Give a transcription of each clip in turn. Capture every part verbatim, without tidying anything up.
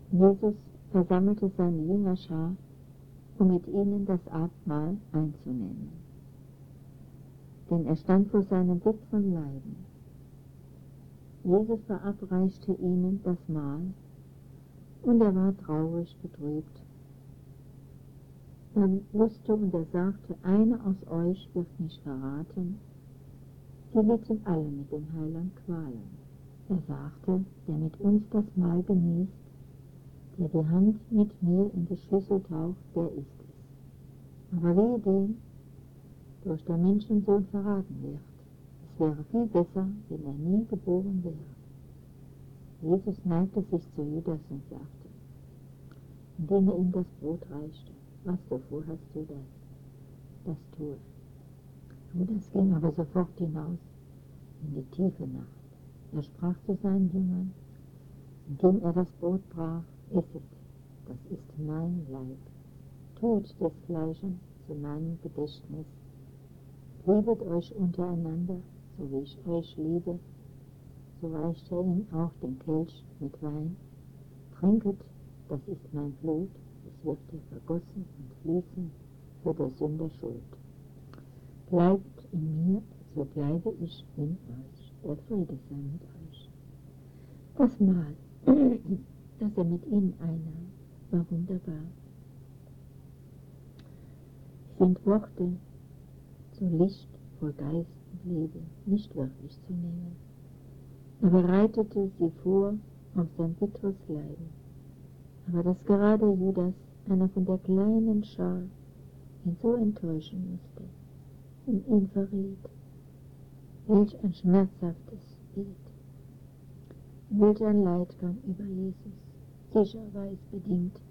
Jesus versammelte seine Jüngerschar, um mit ihnen das Abendmahl einzunehmen. Denn er stand vor seinem bitteren Leiden. Jesus verabreichte ihnen das Mahl, und er war traurig betrübt. Er wusste und er sagte, einer aus euch wird mich verraten. Sie litten alle mit dem Heiland Qualen. Er sagte, der mit uns das Mahl genießt, der die Hand mit mir in die Schüssel taucht, der ist es. Aber wehe dem, durch der Menschensohn verraten wird. Es wäre viel besser, wenn er nie geboren wäre. Jesus neigte sich zu Judas und sagte, indem er ihm das Brot reichte, was du vorhast du das, das tue. Judas ging aber sofort hinaus in die tiefe Nacht. Er sprach zu seinen Jüngern, indem er das Brot brach, esset, das ist mein Leib. Tut desgleichen zu meinem Gedächtnis. Liebet euch untereinander, so wie ich euch liebe. So reichte er ihm auch den Kelch mit Wein. Trinket, das ist mein Blut, es wird dir vergossen und fließen für der Sünder Schuld. Bleibt in mir, so bleibe ich in euch. Der Friede sei mit euch. Das Mahl, das er mit ihnen einnahm, war wunderbar. Sind Worte so Licht vor Geist und Leben nicht wirklich zu nehmen. Er bereitete sie vor auf sein bitteres Leiden. Aber dass gerade Judas, einer von der kleinen Schar, ihn so enttäuschen musste und ihn verriet. Welch ein schmerzhaftes Bild. Welch ein Leid kam über Jesus. Sicher war es bedingt,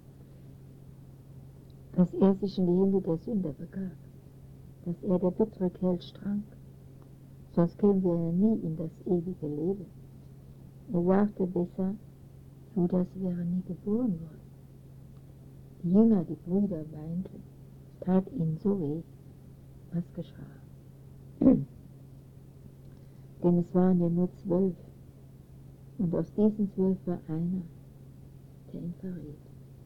dass er sich in die Hände der Sünder begab, dass er der bittere Kelch trank, sonst kämen wir ja nie in das ewige Leben. Er sagte besser, Judas wäre nie geboren worden. Die Jünger, die Brüder weinten, es tat ihnen so weh. Was geschah? Denn es waren ja nur zwölf, und aus diesen zwölf war einer, der ihn verriet.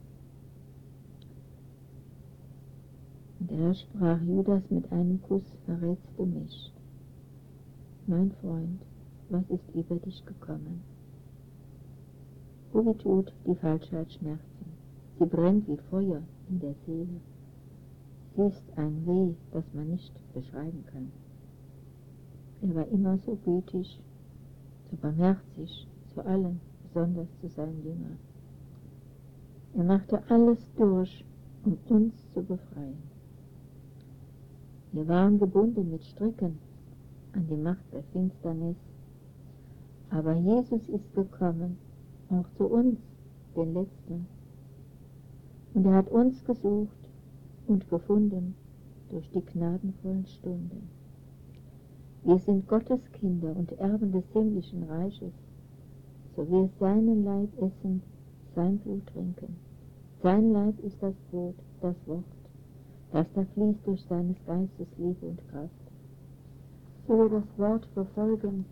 Und er sprach Judas mit einem Kuss, verrätst du mich. Mein Freund, was ist über dich gekommen? Oh, wie tut die Falschheit Schmerzen. Sie brennt wie Feuer in der Seele. Sie ist ein Weh, das man nicht beschreiben kann. Er war immer so gütig, so barmherzig zu allen, besonders zu seinen Jüngern. Er machte alles durch, um uns zu befreien. Wir waren gebunden mit Stricken an die Macht der Finsternis, aber Jesus ist gekommen, auch zu uns, den Letzten. Und er hat uns gesucht und gefunden durch die gnadenvollen Stunden. Wir sind Gottes Kinder und Erben des himmlischen Reiches, so wir seinen Leib essen, sein Blut trinken. Sein Leib ist das Brot, das Wort, das da fließt durch seines Geistes Liebe und Kraft. So wir das Wort verfolgen,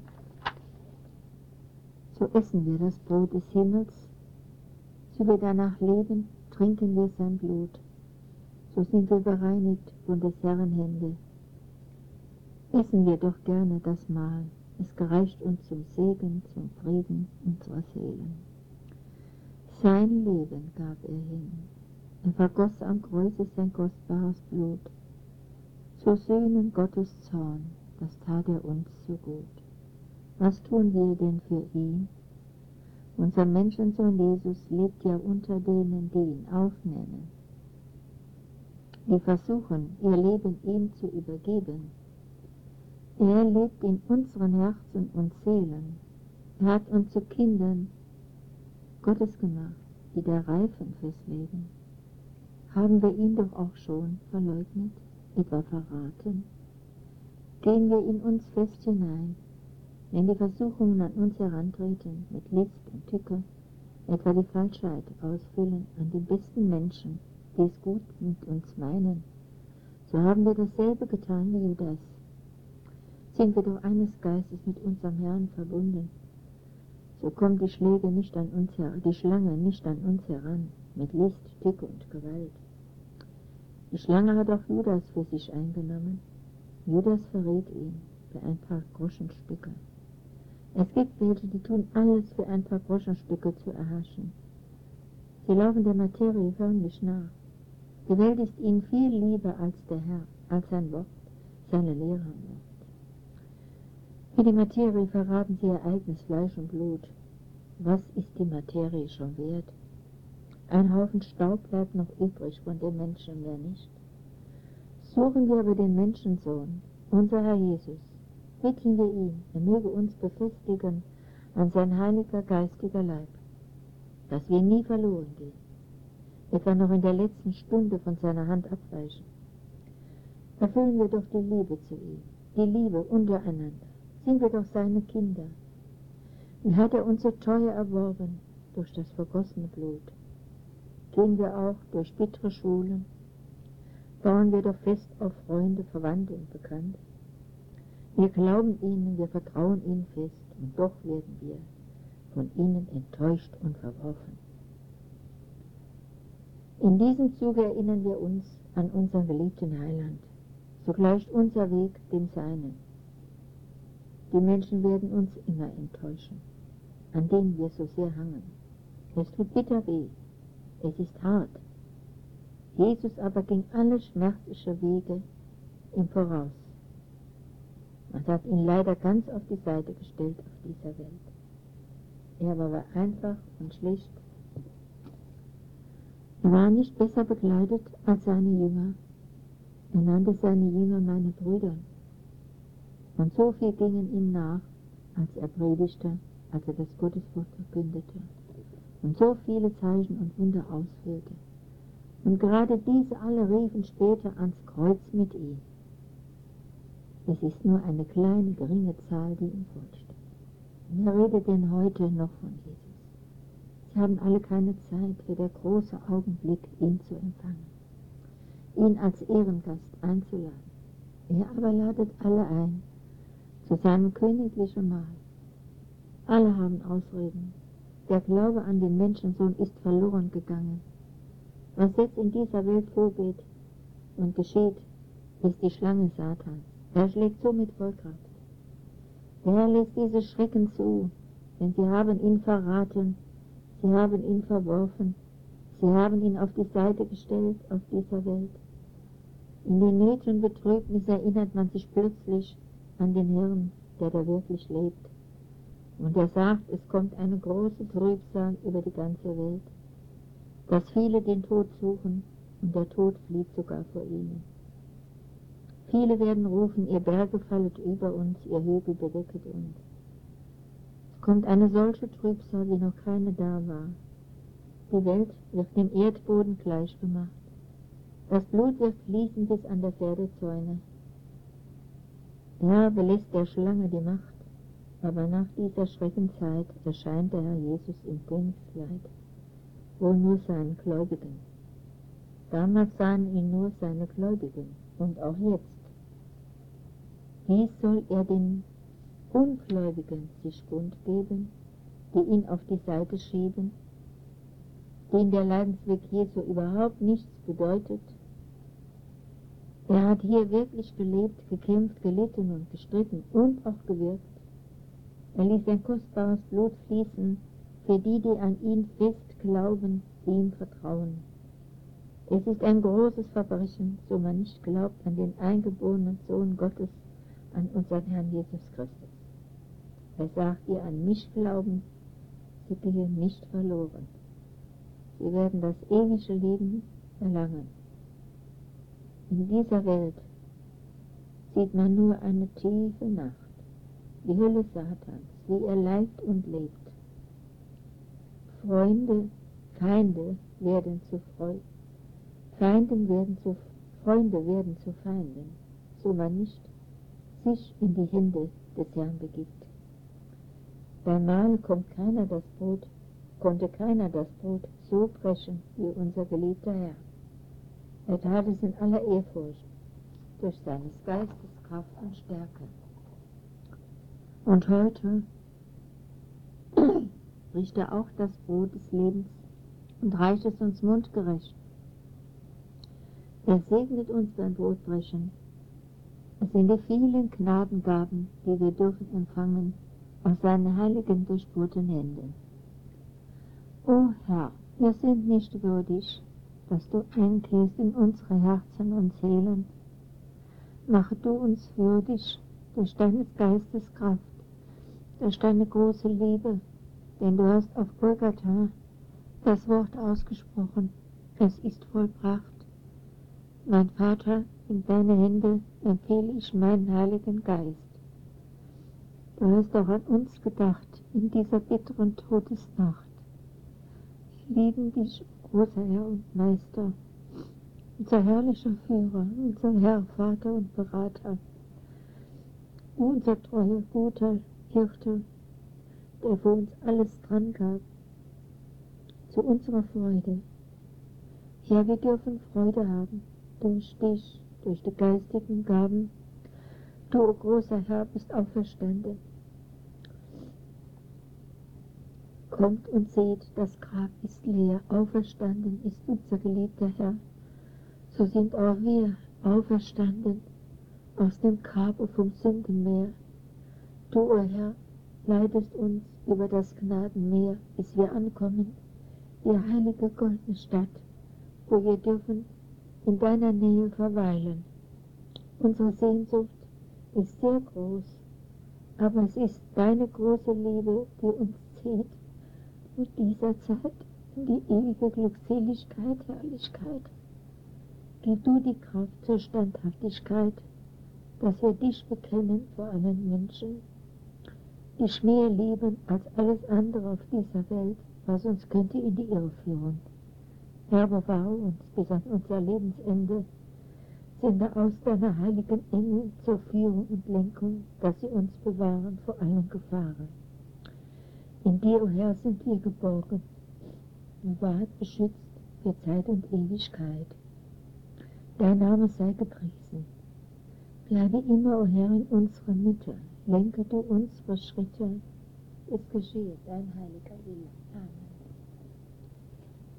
so essen wir das Brot des Himmels, so wir danach leben, trinken wir sein Blut, so sind wir bereinigt von des Herrn Hände. Essen wir doch gerne das Mahl, es gereicht uns zum Segen, zum Frieden unserer Seelen. Sein Leben gab er hin, er vergoss am Kreuze sein kostbares Blut, zu sühnen Gottes Zorn, das tat er uns so gut. Was tun wir denn für ihn? Unser Menschensohn Jesus lebt ja unter denen, die ihn aufnehmen. Wir versuchen, ihr Leben ihm zu übergeben. Er lebt in unseren Herzen und Seelen. Er hat uns zu Kindern Gottes gemacht, die da reifen fürs Leben. Haben wir ihn doch auch schon verleugnet, etwa verraten? Gehen wir in uns fest hinein, wenn die Versuchungen an uns herantreten, mit List und Tücke, etwa die Falschheit ausfüllen an den besten Menschen, die es gut mit uns meinen, so haben wir dasselbe getan wie Judas. Sind wir doch eines Geistes mit unserem Herrn verbunden, so kommt die Schläge nicht an uns heran, die Schlange nicht an uns heran, mit List, Tücke und Gewalt. Die Schlange hat auch Judas für sich eingenommen. Judas verrät ihn für ein paar Groschenstücke. Es gibt welche, die tun alles für ein paar Groschenstücke zu erhaschen. Sie laufen der Materie förmlich nach. Die Welt ist ihnen viel lieber als der Herr, als sein Wort, seine Lehre am Wort. Für die Materie verraten sie ihr eigenes Fleisch und Blut. Was ist die Materie schon wert? Ein Haufen Staub bleibt noch übrig von dem Menschen, mehr nicht. Suchen wir aber den Menschensohn, unser Herr Jesus, bitten wir ihn, er möge uns befestigen an sein heiliger geistiger Leib, dass wir nie verloren gehen, etwa noch in der letzten Stunde von seiner Hand abweichen. Erfüllen wir doch die Liebe zu ihm, die Liebe untereinander, sind wir doch seine Kinder. Wie hat er uns so teuer erworben durch das vergossene Blut? Tun wir auch durch bittere Schulen, bauen wir doch fest auf Freunde, Verwandte und Bekannte. Wir glauben ihnen, wir vertrauen ihnen fest, und doch werden wir von ihnen enttäuscht und verworfen. In diesem Zuge erinnern wir uns an unseren geliebten Heiland. So gleicht unser Weg dem Seinen. Die Menschen werden uns immer enttäuschen, an denen wir so sehr hangen. Es tut bitter weh, es ist hart. Jesus aber ging alle schmerzliche Wege im Voraus. Man hat ihn leider ganz auf die Seite gestellt auf dieser Welt. Er aber war einfach und schlicht. Er war nicht besser bekleidet als seine Jünger. Er nannte seine Jünger meine Brüder. Und so viel gingen ihm nach, als er predigte, als er das Gotteswort verkündete und so viele Zeichen und Wunder ausführte. Und gerade diese alle riefen später ans Kreuz mit ihm. Es ist nur eine kleine, geringe Zahl, die ihm folgt. Wer redet denn heute noch von Jesus? Sie haben alle keine Zeit für der große Augenblick, ihn zu empfangen, ihn als Ehrengast einzuladen. Er aber ladet alle ein zu seinem königlichen Mahl. Alle haben Ausreden. Der Glaube an den Menschensohn ist verloren gegangen. Was jetzt in dieser Welt vorgeht und geschieht, ist die Schlange Satans. Er schlägt so mit Vollkraft. Der Herr lässt diese Schrecken zu, denn sie haben ihn verraten, sie haben ihn verworfen, sie haben ihn auf die Seite gestellt auf dieser Welt. In den Nöten und Betrübnis erinnert man sich plötzlich an den Herrn, der da wirklich lebt. Und er sagt, es kommt eine große Trübsal über die ganze Welt, dass viele den Tod suchen und der Tod flieht sogar vor ihnen. Viele werden rufen, ihr Berge fallet über uns, ihr Hügel bedecket uns. Es kommt eine solche Trübsal, wie noch keine da war. Die Welt wird dem Erdboden gleichgemacht. Das Blut wird fließen bis an der Pferdezäune. Der Herr belässt der Schlange die Macht, aber nach dieser Schreckenzeit erscheint der Herr Jesus im Königskleid, wohl nur seinen Gläubigen. Damals sahen ihn nur seine Gläubigen, und auch jetzt. Wie soll er den Ungläubigen sich kundgeben, die ihn auf die Seite schieben, denen der Leidensweg Jesu überhaupt nichts bedeutet? Er hat hier wirklich gelebt, gekämpft, gelitten und gestritten und auch gewirkt. Er ließ sein kostbares Blut fließen für die, die an ihn fest glauben, ihm vertrauen. Es ist ein großes Verbrechen, so man nicht glaubt an den eingeborenen Sohn Gottes, an unseren Herrn Jesus Christus. Er sagt, die an mich glauben, sie gehen nicht verloren. Sie werden das ewige Leben erlangen. In dieser Welt sieht man nur eine tiefe Nacht, die Hölle Satans, wie er leibt und lebt. Freunde, Feinde werden zu Freunden, Feinden werden zu Freunde werden zu Feinden, so man nicht sich in die Hände des Herrn begibt. Beim Mahl kommt keiner das Brot, konnte keiner das Brot so brechen wie unser geliebter Herr. Er tat es in aller Ehrfurcht, durch seines Geistes Kraft und Stärke. Und heute bricht er auch das Brot des Lebens und reicht es uns mundgerecht. Er segnet uns beim Brotbrechen. Es sind die vielen Gnadengaben, die wir dürfen empfangen aus seinen heiligen, durchbohrten Händen. O Herr, wir sind nicht würdig, dass du einkehrst in unsere Herzen und Seelen. Mache du uns würdig durch deines Geistes Kraft, durch deine große Liebe, denn du hast auf Golgatha das Wort ausgesprochen, es ist vollbracht. Mein Vater, in deine Hände empfehle ich meinen Heiligen Geist. Du hast auch an uns gedacht in dieser bitteren Todesnacht. Wir lieben dich, großer Herr und Meister, unser herrlicher Führer, unser Herr, Vater und Berater, du unser treuer, guter Hirte, der für uns alles dran gab, zu unserer Freude. Ja, wir dürfen Freude haben, durch dich, durch die geistigen Gaben. Du, o großer Herr, bist auferstanden. Kommt und seht, das Grab ist leer, auferstanden ist unser geliebter Herr. So sind auch wir auferstanden aus dem Grab vom Sündenmeer. Du, o Herr, leitest uns über das Gnadenmeer, bis wir ankommen, die heilige goldene Stadt, wo wir dürfen in deiner Nähe verweilen. Unsere Sehnsucht ist sehr groß, aber es ist deine große Liebe, die uns zieht von dieser Zeit in die ewige Glückseligkeit, Herrlichkeit. Gib du die Kraft zur Standhaftigkeit, dass wir dich bekennen vor allen Menschen, dich mehr lieben als alles andere auf dieser Welt, was uns könnte in die Irre führen. Herr, bewahre uns bis an unser Lebensende. Sende aus deiner heiligen Engel zur Führung und Lenkung, dass sie uns bewahren vor allen Gefahren. In dir, o Herr, sind wir geborgen, bewahrt, beschützt für Zeit und Ewigkeit. Dein Name sei gepriesen. Bleibe immer, o Herr, in unserer Mitte. Lenke du unsere Schritte. Es geschehe dein heiliger Wille. Amen.